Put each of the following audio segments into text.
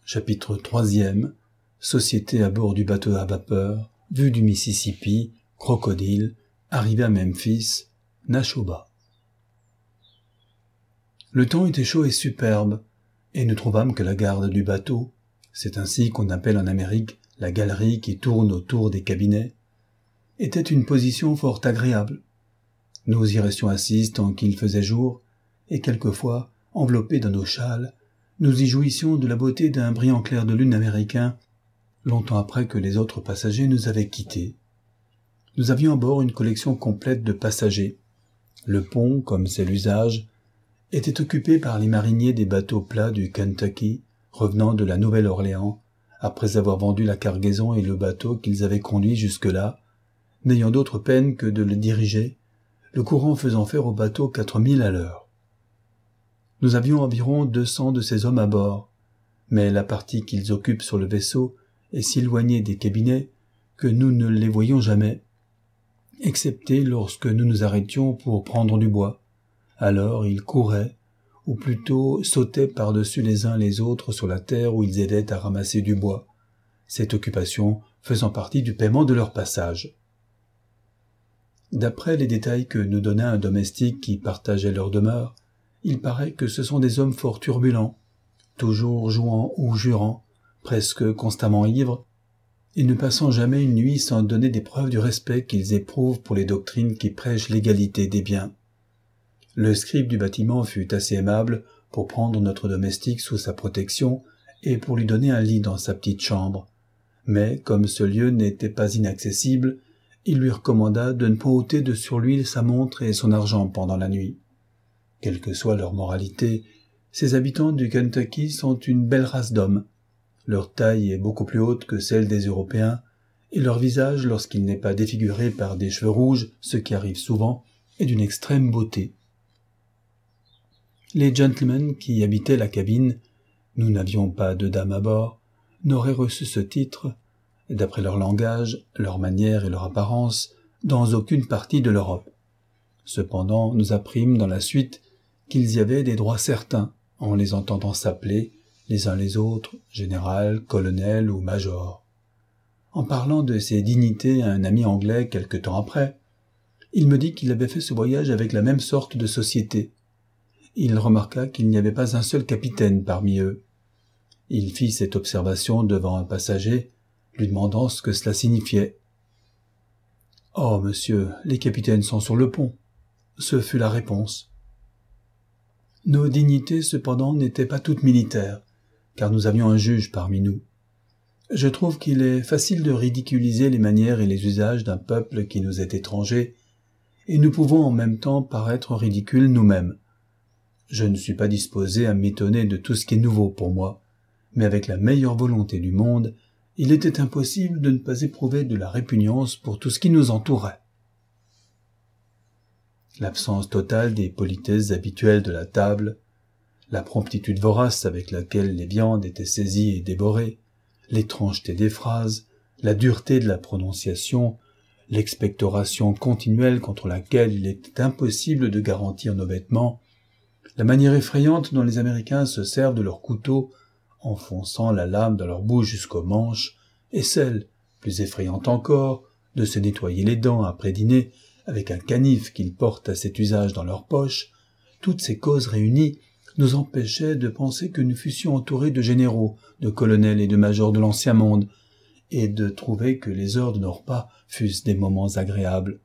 Chapitre 3e. Société à bord du bateau à vapeur, vue du Mississippi, crocodile, arrivée à Memphis, Nashoba. Le temps était chaud et superbe, et nous trouvâmes que la garde du bateau, c'est ainsi qu'on appelle en Amérique la galerie qui tourne autour des cabinets, était une position fort agréable. Nous y restions assises tant qu'il faisait jour, et quelquefois, enveloppés dans nos châles, nous y jouissions de la beauté d'un brillant clair de lune américain, longtemps après que les autres passagers nous avaient quittés. Nous avions à bord une collection complète de passagers. Le pont, comme c'est l'usage, était occupé par les mariniers des bateaux plats du Kentucky, revenant de la Nouvelle-Orléans, après avoir vendu la cargaison et le bateau qu'ils avaient conduit jusque-là, n'ayant d'autre peine que de le diriger, le courant faisant faire au bateau 4 milles à l'heure. Nous avions environ 200 de ces hommes à bord, mais la partie qu'ils occupent sur le vaisseau est si éloignée des cabinets que nous ne les voyions jamais, excepté lorsque nous nous arrêtions pour prendre du bois. Alors ils couraient, ou plutôt sautaient par-dessus les uns les autres sur la terre où ils aidaient à ramasser du bois, cette occupation faisant partie du paiement de leur passage. D'après les détails que nous donna un domestique qui partageait leur demeure, il paraît que ce sont des hommes fort turbulents, toujours jouant ou jurant, presque constamment ivres, et ne passant jamais une nuit sans donner des preuves du respect qu'ils éprouvent pour les doctrines qui prêchent l'égalité des biens. Le scribe du bâtiment fut assez aimable pour prendre notre domestique sous sa protection et pour lui donner un lit dans sa petite chambre, mais comme ce lieu n'était pas inaccessible, il lui recommanda de ne pas ôter de sur lui sa montre et son argent pendant la nuit. Quelle que soit leur moralité, ces habitants du Kentucky sont une belle race d'hommes. Leur taille est beaucoup plus haute que celle des Européens, et leur visage, lorsqu'il n'est pas défiguré par des cheveux rouges, ce qui arrive souvent, est d'une extrême beauté. Les gentlemen qui habitaient la cabine, nous n'avions pas de dames à bord, n'auraient reçu ce titre, d'après leur langage, leur manière et leur apparence, dans aucune partie de l'Europe. Cependant, nous apprîmes dans la suite qu'ils y avaient des droits certains, en les entendant s'appeler, les uns les autres, général, colonel ou major. En parlant de ces dignités à un ami anglais quelque temps après, il me dit qu'il avait fait ce voyage avec la même sorte de société. Il remarqua qu'il n'y avait pas un seul capitaine parmi eux. Il fit cette observation devant un passager, lui demandant ce que cela signifiait. « Oh, monsieur, les capitaines sont sur le pont. » Ce fut la réponse. Nos dignités, cependant, n'étaient pas toutes militaires, car nous avions un juge parmi nous. Je trouve qu'il est facile de ridiculiser les manières et les usages d'un peuple qui nous est étranger, et nous pouvons en même temps paraître ridicules nous-mêmes. Je ne suis pas disposé à m'étonner de tout ce qui est nouveau pour moi, mais avec la meilleure volonté du monde, il était impossible de ne pas éprouver de la répugnance pour tout ce qui nous entourait. L'absence totale des politesses habituelles de la table, la promptitude vorace avec laquelle les viandes étaient saisies et dévorées, l'étrangeté des phrases, la dureté de la prononciation, l'expectoration continuelle contre laquelle il était impossible de garantir nos vêtements, la manière effrayante dont les Américains se servent de leurs couteaux, enfonçant la lame dans leur bouche jusqu'aux manches, et celle, plus effrayante encore, de se nettoyer les dents après dîner avec un canif qu'ils portent à cet usage dans leur poche, toutes ces causes réunies nous empêchaient de penser que nous fussions entourés de généraux, de colonels et de majors de l'ancien monde, et de trouver que les heures de nos repas fussent des moments agréables.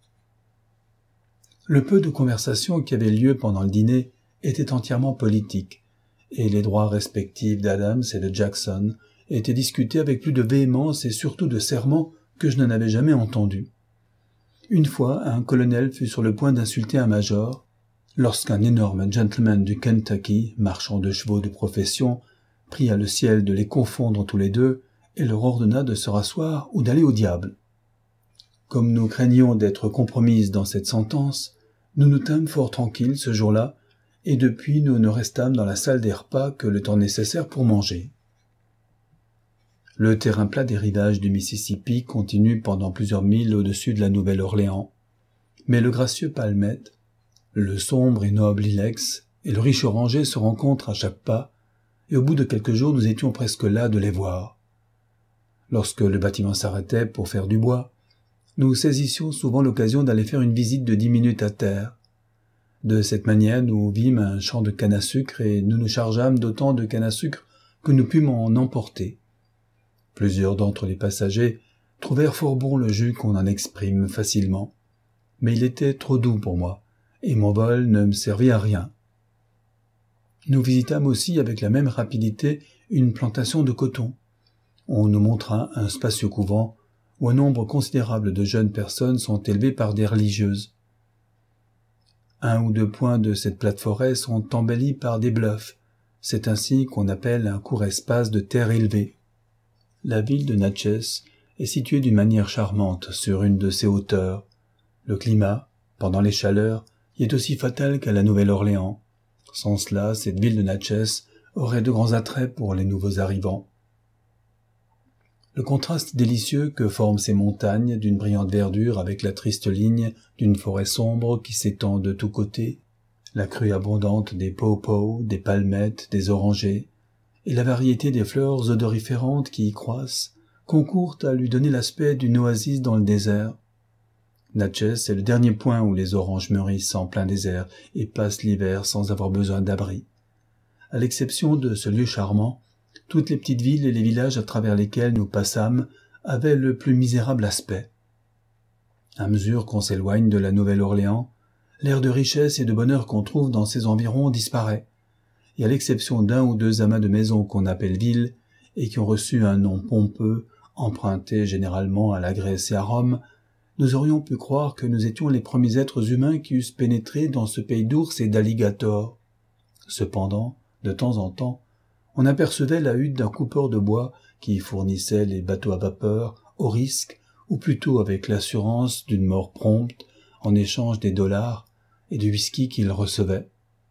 Le peu de conversation qui avait lieu pendant le dîner était entièrement politique, et les droits respectifs d'Adams et de Jackson étaient discutés avec plus de véhémence et surtout de serment que je n'en avais jamais entendu. Une fois, un colonel fut sur le point d'insulter un major, lorsqu'un énorme gentleman du Kentucky, marchand de chevaux de profession, pria le ciel de les confondre tous les deux et leur ordonna de se rasseoir ou d'aller au diable. Comme nous craignions d'être compromises dans cette sentence, nous nous tîmes fort tranquilles ce jour-là, et depuis nous ne restâmes dans la salle des repas que le temps nécessaire pour manger. Le terrain plat des rivages du Mississippi continue pendant plusieurs milles au-dessus de la Nouvelle-Orléans, mais le gracieux Palmetto, le sombre et noble Ilex et le riche Oranger se rencontrent à chaque pas, et au bout de quelques jours nous étions presque las de les voir. Lorsque le bâtiment s'arrêtait pour faire du bois, nous saisissions souvent l'occasion d'aller faire une visite de 10 minutes à terre. De cette manière, nous vîmes un champ de canne à sucre et nous nous chargeâmes d'autant de canne à sucre que nous pûmes en emporter. Plusieurs d'entre les passagers trouvèrent fort bon le jus qu'on en exprime facilement, mais il était trop doux pour moi, et mon vol ne me servit à rien. Nous visitâmes aussi avec la même rapidité une plantation de coton. On nous montra un spacieux couvent où un nombre considérable de jeunes personnes sont élevées par des religieuses. 1 ou 2 points de cette plate forêt sont embellis par des bluffs. C'est ainsi qu'on appelle un court espace de terre élevée. La ville de Natchez est située d'une manière charmante sur une de ces hauteurs. Le climat, pendant les chaleurs, y est aussi fatal qu'à la Nouvelle-Orléans. Sans cela, cette ville de Natchez aurait de grands attraits pour les nouveaux arrivants. Le contraste délicieux que forment ces montagnes d'une brillante verdure avec la triste ligne d'une forêt sombre qui s'étend de tous côtés, la crue abondante des pawpaws, des palmettes, des orangers, et la variété des fleurs odoriférantes qui y croissent, concourent à lui donner l'aspect d'une oasis dans le désert. Natchez est le dernier point où les oranges mûrissent en plein désert et passent l'hiver sans avoir besoin d'abri. À l'exception de ce lieu charmant, toutes les petites villes et les villages à travers lesquels nous passâmes avaient le plus misérable aspect. À mesure qu'on s'éloigne de la Nouvelle-Orléans, l'air de richesse et de bonheur qu'on trouve dans ces environs disparaît, et à l'exception d'1 ou 2 amas de maisons qu'on appelle villes, et qui ont reçu un nom pompeux, emprunté généralement à la Grèce et à Rome, nous aurions pu croire que nous étions les premiers êtres humains qui eussent pénétré dans ce pays d'ours et d'alligators. Cependant, de temps en temps, on apercevait la hutte d'un coupeur de bois qui fournissait les bateaux à vapeur au risque, ou plutôt avec l'assurance d'une mort prompte, en échange des dollars et du whisky qu'il recevait.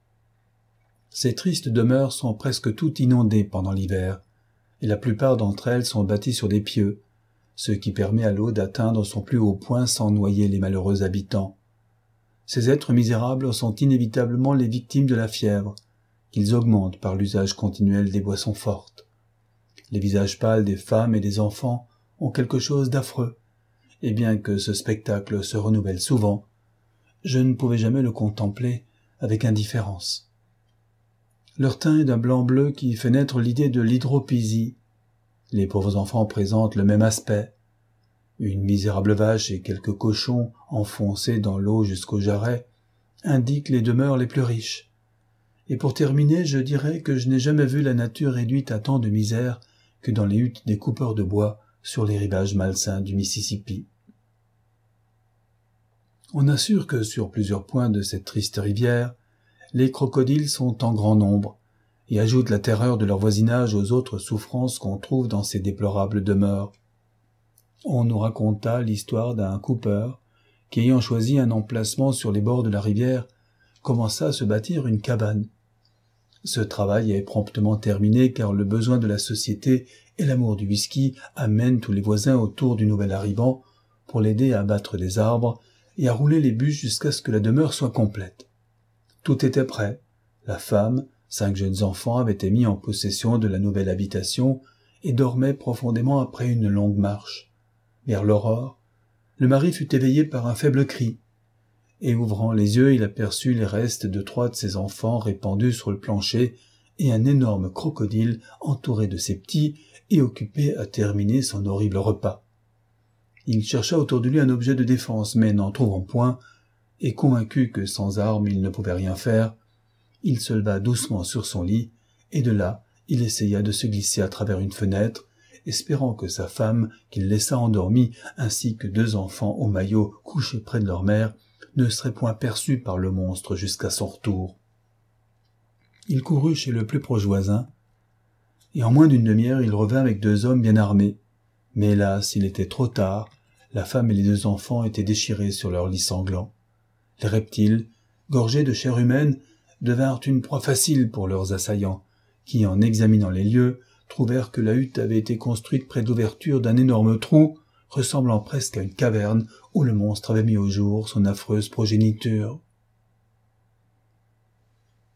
Ces tristes demeures sont presque toutes inondées pendant l'hiver, et la plupart d'entre elles sont bâties sur des pieux, ce qui permet à l'eau d'atteindre son plus haut point sans noyer les malheureux habitants. Ces êtres misérables sont inévitablement les victimes de la fièvre, qu'ils augmentent par l'usage continuel des boissons fortes. Les visages pâles des femmes et des enfants ont quelque chose d'affreux, et bien que ce spectacle se renouvelle souvent, je ne pouvais jamais le contempler avec indifférence. Leur teint est d'un blanc bleu qui fait naître l'idée de l'hydropésie. Les pauvres enfants présentent le même aspect. Une misérable vache et quelques cochons enfoncés dans l'eau jusqu'aux jarrets indiquent les demeures les plus riches. Et pour terminer, je dirais que je n'ai jamais vu la nature réduite à tant de misère que dans les huttes des coupeurs de bois sur les rivages malsains du Mississippi. On assure que sur plusieurs points de cette triste rivière, les crocodiles sont en grand nombre et ajoutent la terreur de leur voisinage aux autres souffrances qu'on trouve dans ces déplorables demeures. On nous raconta l'histoire d'un cooper qui, ayant choisi un emplacement sur les bords de la rivière, commença à se bâtir une cabane. Ce travail est promptement terminé car le besoin de la société et l'amour du whisky amènent tous les voisins autour du nouvel arrivant pour l'aider à abattre des arbres et à rouler les bûches jusqu'à ce que la demeure soit complète. Tout était prêt. La femme, 5 jeunes enfants avaient été mis en possession de la nouvelle habitation et dormaient profondément après une longue marche. Vers l'aurore, le mari fut éveillé par un faible cri, et ouvrant les yeux, il aperçut les restes de 3 de ses enfants répandus sur le plancher et un énorme crocodile entouré de ses petits et occupé à terminer son horrible repas. Il chercha autour de lui un objet de défense, mais n'en trouvant point, et convaincu que sans armes il ne pouvait rien faire, il se leva doucement sur son lit, et de là, il essaya de se glisser à travers une fenêtre, espérant que sa femme, qu'il laissa endormie, ainsi que 2 enfants au maillot couchés près de leur mère, ne seraient point perçus par le monstre jusqu'à son retour. Il courut chez le plus proche voisin, et en moins d'une demi-heure il revint avec 2 hommes bien armés. Mais hélas, il était trop tard, la femme et les 2 enfants étaient déchirés sur leur lit sanglant. Les reptiles, gorgés de chair humaine, devinrent une proie facile pour leurs assaillants, qui, en examinant les lieux, trouvèrent que la hutte avait été construite près de l'ouverture d'un énorme trou, ressemblant presque à une caverne où le monstre avait mis au jour son affreuse progéniture.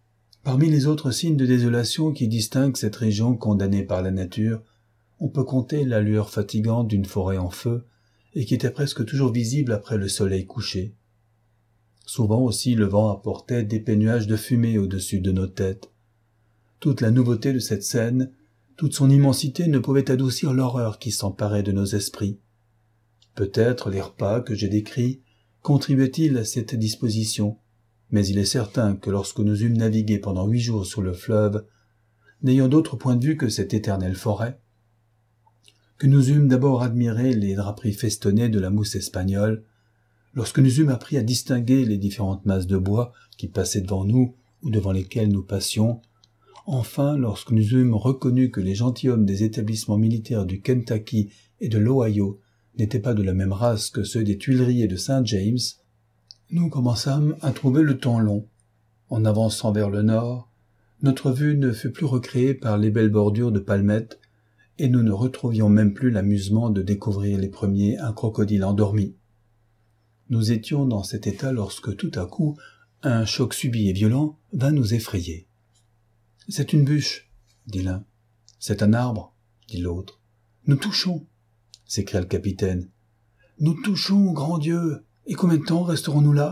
Parmi les autres signes de désolation qui distinguent cette région condamnée par la nature, on peut compter la lueur fatigante d'une forêt en feu et qui était presque toujours visible après le soleil couché. Souvent aussi le vent apportait d'épais nuages de fumée au-dessus de nos têtes. Toute la nouveauté de cette scène, toute son immensité ne pouvait adoucir l'horreur qui s'emparait de nos esprits. Peut-être les repas que j'ai décrits contribuaient-ils à cette disposition, mais il est certain que lorsque nous eûmes navigué pendant 8 jours sur le fleuve, n'ayant d'autre point de vue que cette éternelle forêt, que nous eûmes d'abord admiré les draperies festonnées de la mousse espagnole, lorsque nous eûmes appris à distinguer les différentes masses de bois qui passaient devant nous ou devant lesquelles nous passions, enfin lorsque nous eûmes reconnu que les gentilshommes des établissements militaires du Kentucky et de l'Ohio n'étaient pas de la même race que ceux des Tuileries et de Saint James, nous commençâmes à trouver le temps long. En avançant vers le nord, notre vue ne fut plus recréée par les belles bordures de palmettes, et nous ne retrouvions même plus l'amusement de découvrir les premiers un crocodile endormi. Nous étions dans cet état lorsque tout à coup, un choc subit et violent vint nous effrayer. « C'est une bûche, » dit l'un. « C'est un arbre, » dit l'autre. « Nous touchons, » s'écria le capitaine. « Nous touchons, grand Dieu, et combien de temps resterons-nous là ?»«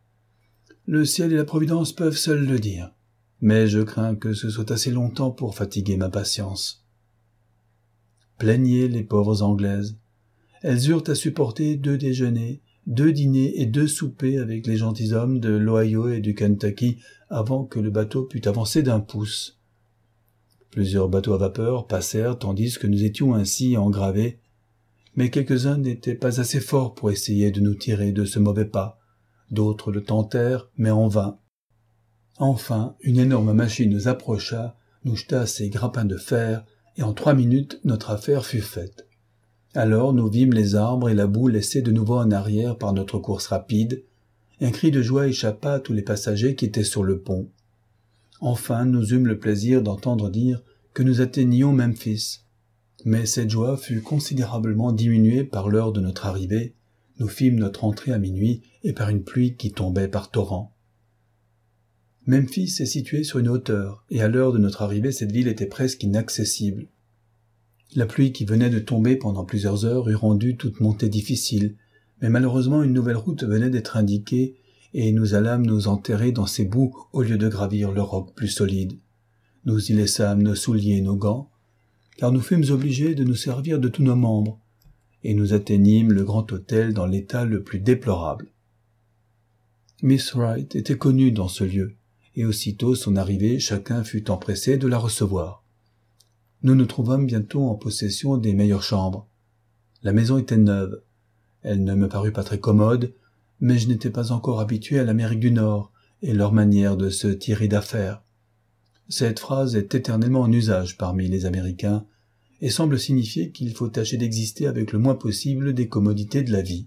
Le ciel et la providence peuvent seuls le dire, mais je crains que ce soit assez longtemps pour fatiguer ma patience. » Plaignaient les pauvres Anglaises. Elles eurent à supporter 2 déjeuners, 2 dîners et 2 soupers avec les gentilshommes de l'Ohio et du Kentucky avant que le bateau pût avancer d'1 pouce. Plusieurs bateaux à vapeur passèrent tandis que nous étions ainsi engravés, mais quelques-uns n'étaient pas assez forts pour essayer de nous tirer de ce mauvais pas. D'autres le tentèrent, mais en vain. Enfin, une énorme machine nous approcha, nous jeta ses grappins de fer, et en 3 minutes notre affaire fut faite. Alors nous vîmes les arbres et la boue laissés de nouveau en arrière par notre course rapide, et un cri de joie échappa à tous les passagers qui étaient sur le pont. Enfin nous eûmes le plaisir d'entendre dire que nous atteignions Memphis. Mais cette joie fut considérablement diminuée par l'heure de notre arrivée. Nous fîmes notre entrée à minuit et par une pluie qui tombait par torrents. Memphis est située sur une hauteur, et à l'heure de notre arrivée cette ville était presque inaccessible. La pluie qui venait de tomber pendant plusieurs heures eût rendu toute montée difficile, mais malheureusement une nouvelle route venait d'être indiquée, et nous allâmes nous enterrer dans ces boues au lieu de gravir le roc plus solide. Nous y laissâmes nos souliers et nos gants, car nous fûmes obligés de nous servir de tous nos membres, et nous atteignîmes le grand hôtel dans l'état le plus déplorable. Miss Wright était connue dans ce lieu, et aussitôt son arrivée, chacun fut empressé de la recevoir. Nous nous trouvâmes bientôt en possession des meilleures chambres. La maison était neuve. Elle ne me parut pas très commode, mais je n'étais pas encore habitué à l'Amérique du Nord et leur manière de se tirer d'affaire. Cette phrase est éternellement en usage parmi les Américains et semble signifier qu'il faut tâcher d'exister avec le moins possible des commodités de la vie.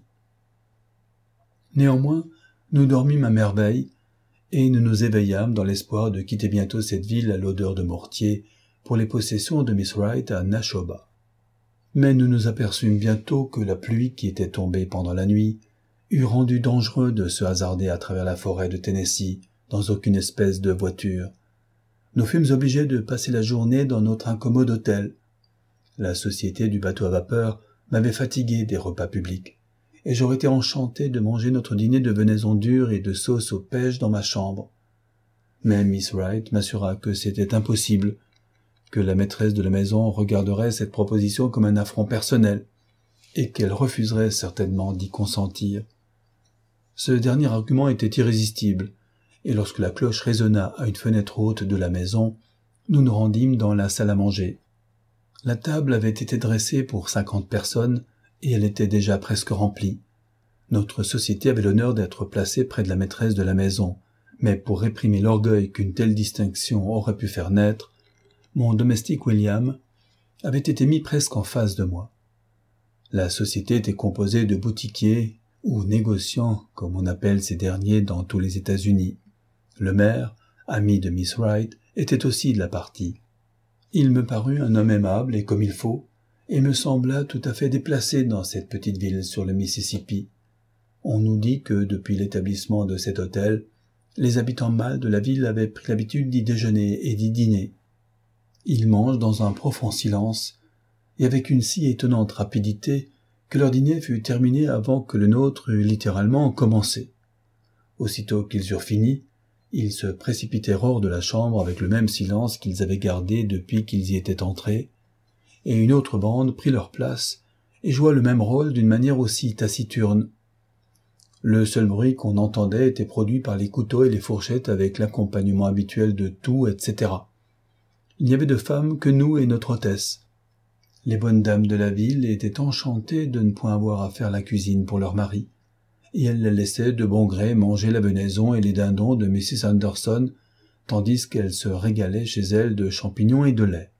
Néanmoins, nous dormîmes à merveille et nous nous éveillâmes dans l'espoir de quitter bientôt cette ville à l'odeur de mortier pour les possessions de Miss Wright à Nashoba. Mais nous nous aperçûmes bientôt que la pluie qui était tombée pendant la nuit eût rendu dangereux de se hasarder à travers la forêt de Tennessee dans aucune espèce de voiture. Nous fûmes obligés de passer la journée dans notre incommode hôtel. La société du bateau à vapeur m'avait fatigué des repas publics, et j'aurais été enchanté de manger notre dîner de venaison dure et de sauce aux pêches dans ma chambre. Mais Miss Wright m'assura que c'était impossible, que la maîtresse de la maison regarderait cette proposition comme un affront personnel, et qu'elle refuserait certainement d'y consentir. Ce dernier argument était irrésistible, et lorsque la cloche résonna à une fenêtre haute de la maison, nous nous rendîmes dans la salle à manger. La table avait été dressée pour 50 personnes, et elle était déjà presque remplie. Notre société avait l'honneur d'être placée près de la maîtresse de la maison, mais pour réprimer l'orgueil qu'une telle distinction aurait pu faire naître, mon domestique William avait été mis presque en face de moi. La société était composée de boutiquiers, ou négociants, comme on appelle ces derniers dans tous les États-Unis. Le maire, ami de Miss Wright, était aussi de la partie. Il me parut un homme aimable et comme il faut, et me sembla tout à fait déplacé dans cette petite ville sur le Mississippi. On nous dit que depuis l'établissement de cet hôtel, Les habitants mâles de la ville avaient pris l'habitude d'y déjeuner et d'y dîner. Ils mangent dans un profond silence, et avec une si étonnante rapidité que leur dîner fut terminé avant que le nôtre eût littéralement commencé. Aussitôt qu'ils eurent fini, ils se précipitèrent hors de la chambre avec le même silence qu'ils avaient gardé depuis qu'ils y étaient entrés, et une autre bande prit leur place et joua le même rôle d'une manière aussi taciturne. Le seul bruit qu'on entendait était produit par les couteaux et les fourchettes avec l'accompagnement habituel de tout, etc. Il n'y avait de femmes que nous et notre hôtesse. Les bonnes dames de la ville étaient enchantées de ne point avoir à faire la cuisine pour leurs maris, et elles les laissaient de bon gré manger la venaison et les dindons de Mrs. Anderson, tandis qu'elles se régalaient chez elles de champignons et de lait.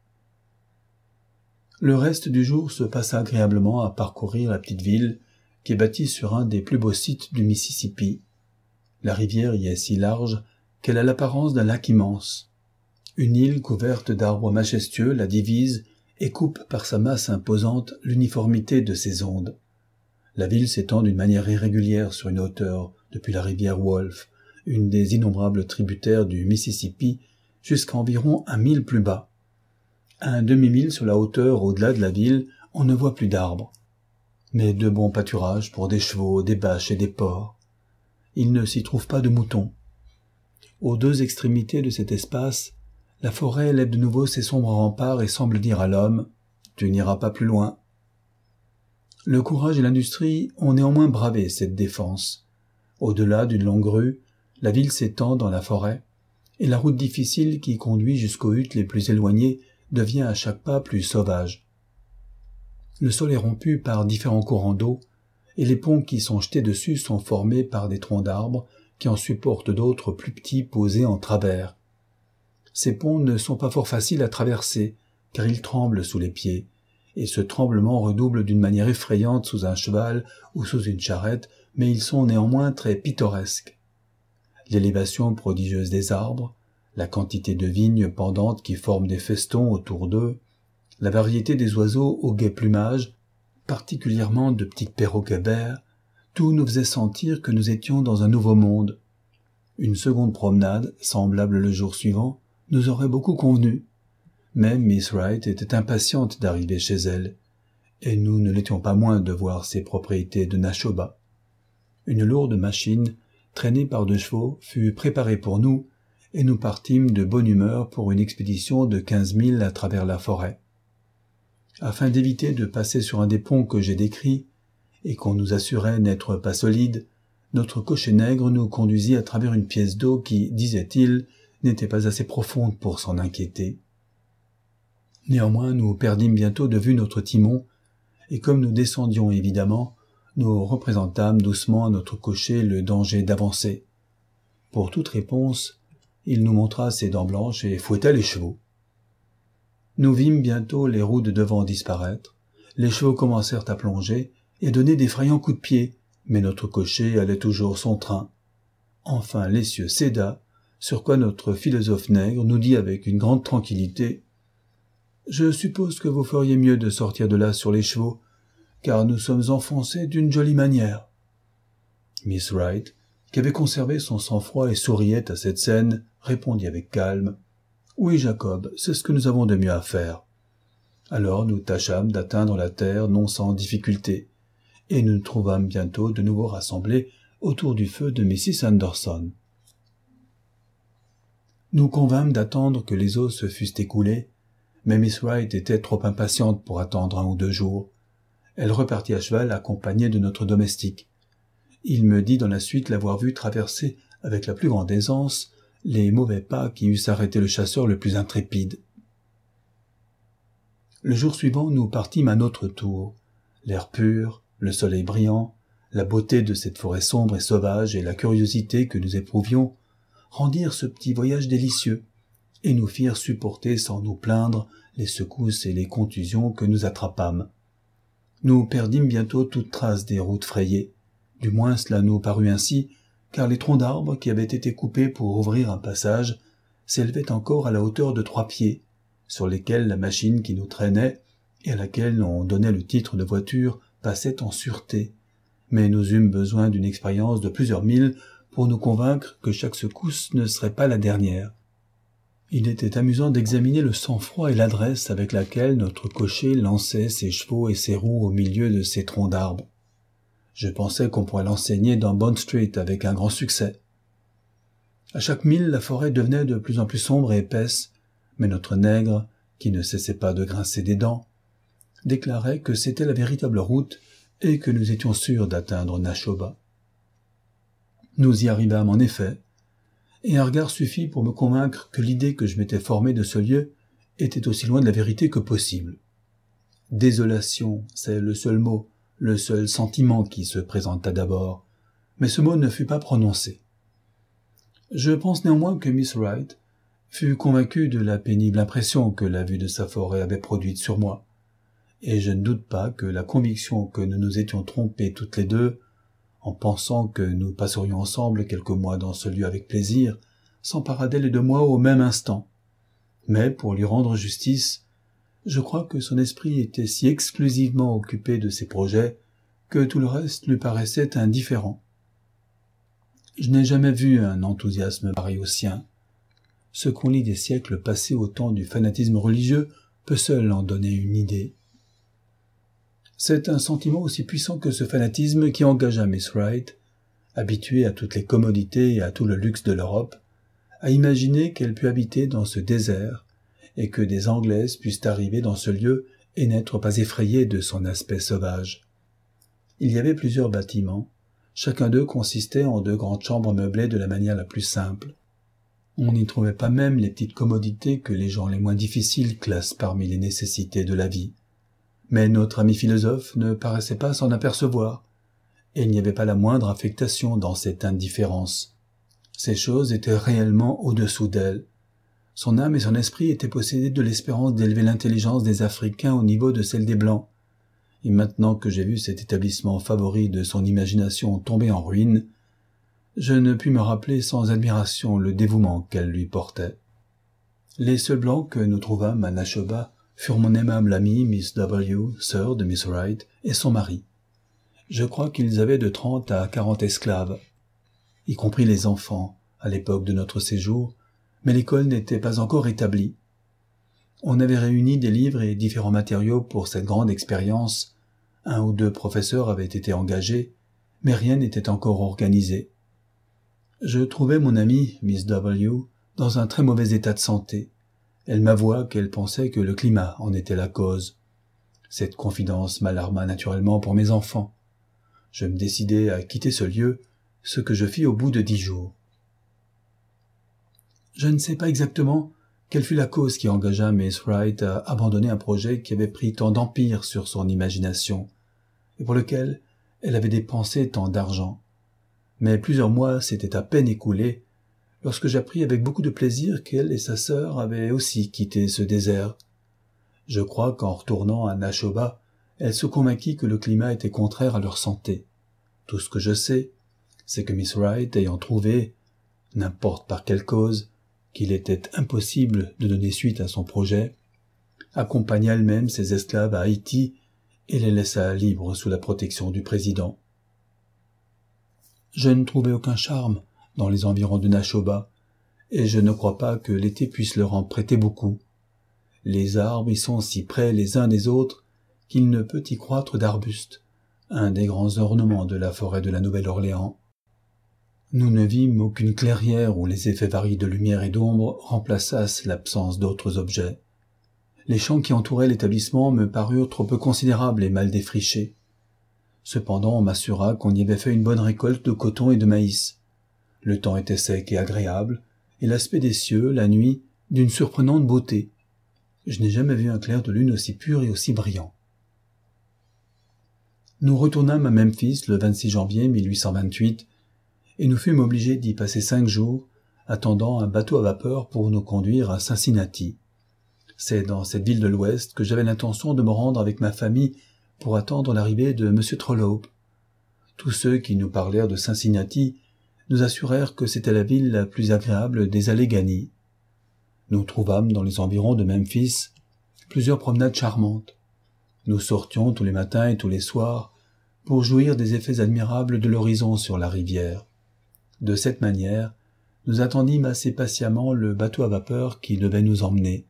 Le reste du jour se passa agréablement à parcourir la petite ville, qui est bâtie sur un des plus beaux sites du Mississippi. La rivière y est si large qu'elle a l'apparence d'un lac immense. Une île couverte d'arbres majestueux la divise et coupe par sa masse imposante l'uniformité de ses ondes. La ville s'étend d'une manière irrégulière sur une hauteur depuis la rivière Wolf, une des innombrables tributaires du Mississippi, jusqu'à environ 1 mille plus bas. À un demi-mille sur la hauteur au-delà de la ville, on ne voit plus d'arbres, mais de bons pâturages pour des chevaux, des vaches et des porcs. Il ne s'y trouve pas de moutons. Aux deux extrémités de cet espace, la forêt lève de nouveau ses sombres remparts et semble dire à l'homme « Tu n'iras pas plus loin ». Le courage et l'industrie ont néanmoins bravé cette défense. Au-delà d'une longue rue, la ville s'étend dans la forêt, et la route difficile qui conduit jusqu'aux huttes les plus éloignées devient à chaque pas plus sauvage. Le sol est rompu par différents courants d'eau, et les ponts qui sont jetés dessus sont formés par des troncs d'arbres qui en supportent d'autres plus petits posés en travers. Ces ponts ne sont pas fort faciles à traverser, car ils tremblent sous les pieds, et ce tremblement redouble d'une manière effrayante sous un cheval ou sous une charrette, mais ils sont néanmoins très pittoresques. L'élévation prodigieuse des arbres, la quantité de vignes pendantes qui forment des festons autour d'eux, la variété des oiseaux au gai plumage, particulièrement de petits perroquets verts, tout nous faisait sentir que nous étions dans un nouveau monde. Une seconde promenade, semblable le jour suivant, nous aurait beaucoup convenu. Mais Miss Wright était impatiente d'arriver chez elle, et nous ne l'étions pas moins de voir ses propriétés de Nashoba. Une lourde machine, traînée par 2 chevaux, fut préparée pour nous, et nous partîmes de bonne humeur pour une expédition de 15 milles à travers la forêt. Afin d'éviter de passer sur un des ponts que j'ai décrits, et qu'on nous assurait n'être pas solide, notre cocher nègre nous conduisit à travers une pièce d'eau qui, disait-il, n'était pas assez profonde pour s'en inquiéter. Néanmoins, nous perdîmes bientôt de vue notre timon, et comme nous descendions évidemment, nous représentâmes doucement à notre cocher le danger d'avancer. Pour toute réponse, il nous montra ses dents blanches et fouetta les chevaux. Nous vîmes bientôt les roues de devant disparaître, les chevaux commencèrent à plonger et donner d'effrayants coups de pied, mais notre cocher allait toujours son train. Enfin l'essieu céda, sur quoi notre philosophe nègre nous dit avec une grande tranquillité « Je suppose que vous feriez mieux de sortir de là sur les chevaux, car nous sommes enfoncés d'une jolie manière. » Miss Wright, qui avait conservé son sang-froid et souriait à cette scène, répondit avec calme « Oui, Jacob, c'est ce que nous avons de mieux à faire. » Alors nous tâchâmes d'atteindre la terre non sans difficulté, et nous nous trouvâmes bientôt de nouveau rassemblés autour du feu de Mrs. Anderson. Nous convînmes d'attendre que les eaux se fussent écoulées, mais Miss Wright était trop impatiente pour attendre 1 ou 2 jours. Elle repartit à cheval accompagnée de notre domestique. Il me dit dans la suite l'avoir vue traverser avec la plus grande aisance les mauvais pas qui eussent arrêté le chasseur le plus intrépide. Le jour suivant, nous partîmes à notre tour. L'air pur, le soleil brillant, la beauté de cette forêt sombre et sauvage et la curiosité que nous éprouvions rendirent ce petit voyage délicieux et nous firent supporter sans nous plaindre les secousses et les contusions que nous attrapâmes. Nous perdîmes bientôt toute trace des routes frayées, du moins cela nous parut ainsi, car les troncs d'arbres qui avaient été coupés pour ouvrir un passage s'élevaient encore à la hauteur de 3 pieds, sur lesquels la machine qui nous traînait et à laquelle on donnait le titre de voiture passait en sûreté, mais nous eûmes besoin d'une expérience de plusieurs milles pour nous convaincre que chaque secousse ne serait pas la dernière. Il était amusant d'examiner le sang-froid et l'adresse avec laquelle notre cocher lançait ses chevaux et ses roues au milieu de ces troncs d'arbres. Je pensais qu'on pourrait l'enseigner dans Bond Street avec un grand succès. À chaque mille, la forêt devenait de plus en plus sombre et épaisse, mais notre nègre, qui ne cessait pas de grincer des dents, déclarait que c'était la véritable route et que nous étions sûrs d'atteindre Nashoba. Nous y arrivâmes en effet, et un regard suffit pour me convaincre que l'idée que je m'étais formée de ce lieu était aussi loin de la vérité que possible. Désolation, c'est le seul mot, le seul sentiment qui se présenta d'abord, mais ce mot ne fut pas prononcé. Je pense néanmoins que Miss Wright fut convaincue de la pénible impression que la vue de sa forêt avait produite sur moi, et je ne doute pas que la conviction que nous nous étions trompés toutes les deux, en pensant que nous passerions ensemble quelques mois dans ce lieu avec plaisir, s'empara d'elle et de moi au même instant. Mais, pour lui rendre justice, je crois que son esprit était si exclusivement occupé de ses projets que tout le reste lui paraissait indifférent. Je n'ai jamais vu un enthousiasme pareil au sien. Ce qu'on lit des siècles passés au temps du fanatisme religieux peut seul en donner une idée. C'est un sentiment aussi puissant que ce fanatisme qui engagea Miss Wright, habituée à toutes les commodités et à tout le luxe de l'Europe, à imaginer qu'elle put habiter dans ce désert et que des Anglaises puissent arriver dans ce lieu et n'être pas effrayées de son aspect sauvage. Il y avait plusieurs bâtiments, chacun d'eux consistait en 2 grandes chambres meublées de la manière la plus simple. On n'y trouvait pas même les petites commodités que les gens les moins difficiles classent parmi les nécessités de la vie. Mais notre ami philosophe ne paraissait pas s'en apercevoir, et il n'y avait pas la moindre affectation dans cette indifférence. Ces choses étaient réellement au-dessous d'elle. Son âme et son esprit étaient possédés de l'espérance d'élever l'intelligence des Africains au niveau de celle des Blancs. Et maintenant que j'ai vu cet établissement favori de son imagination tomber en ruine, je ne puis me rappeler sans admiration le dévouement qu'elle lui portait. Les seuls Blancs que nous trouvâmes à Nashoba furent mon aimable amie Miss W., sœur de Miss Wright, et son mari. Je crois qu'ils avaient de 30 à 40 esclaves, y compris les enfants, à l'époque de notre séjour, mais l'école n'était pas encore établie. On avait réuni des livres et différents matériaux pour cette grande expérience. 1 ou 2 professeurs avaient été engagés, mais rien n'était encore organisé. Je trouvai mon amie, Miss W., dans un très mauvais état de santé. Elle m'avoua qu'elle pensait que le climat en était la cause. Cette confidence m'alarma naturellement pour mes enfants. Je me décidai à quitter ce lieu, ce que je fis au bout de 10 jours. Je ne sais pas exactement quelle fut la cause qui engagea Miss Wright à abandonner un projet qui avait pris tant d'empire sur son imagination, et pour lequel elle avait dépensé tant d'argent. Mais plusieurs mois s'étaient à peine écoulés lorsque j'appris avec beaucoup de plaisir qu'elle et sa sœur avaient aussi quitté ce désert. Je crois qu'en retournant à Nashoba, elle se convainquit que le climat était contraire à leur santé. Tout ce que je sais, c'est que Miss Wright, ayant trouvé, n'importe par quelle cause, qu'il était impossible de donner suite à son projet, accompagna elle-même ses esclaves à Haïti et les laissa libres sous la protection du président. Je ne trouvai aucun charme dans les environs de Nashoba, et je ne crois pas que l'été puisse leur en prêter beaucoup. Les arbres y sont si près les uns des autres qu'il ne peut y croître d'arbustes, un des grands ornements de la forêt de la Nouvelle-Orléans. Nous ne vîmes aucune clairière où les effets variés de lumière et d'ombre remplaçassent l'absence d'autres objets. Les champs qui entouraient l'établissement me parurent trop peu considérables et mal défrichés. Cependant, on m'assura qu'on y avait fait une bonne récolte de coton et de maïs. Le temps était sec et agréable, et l'aspect des cieux, la nuit, d'une surprenante beauté. Je n'ai jamais vu un clair de lune aussi pur et aussi brillant. Nous retournâmes à Memphis le 26 janvier 1828, et nous fûmes obligés d'y passer 5 jours, attendant un bateau à vapeur pour nous conduire à Cincinnati. C'est dans cette ville de l'Ouest que j'avais l'intention de me rendre avec ma famille pour attendre l'arrivée de M. Trollope. Tous ceux qui nous parlèrent de Cincinnati nous assurèrent que c'était la ville la plus agréable des Alleghanies. Nous trouvâmes dans les environs de Memphis plusieurs promenades charmantes. Nous sortions tous les matins et tous les soirs pour jouir des effets admirables de l'horizon sur la rivière. De cette manière, nous attendîmes assez patiemment le bateau à vapeur qui devait nous emmener.